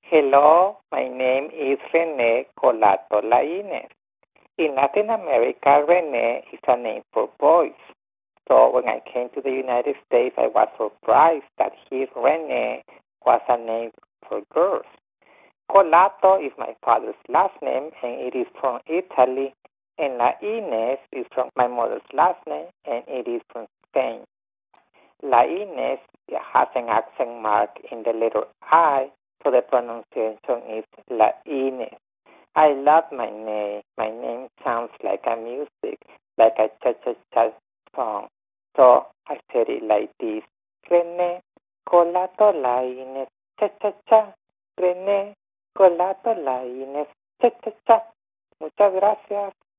Hello, my name is Rene Colato Lainez. In Latin America, Rene is a name for boys. So when I came to the United States, I was surprised that here Rene was a name for girls. Colato is my father's last name, and it is from Italy. And Lainez is from my mother's last name, and it is from Spain. Lainez has an accent mark in the letter I, so the pronunciation is Lainez. I love my name. My name sounds like a music, like a cha-cha-cha song. So I said it like this. Rene Colato Lainez, cha-cha-cha. Rene Colato Lainez, cha-cha-cha. Muchas gracias.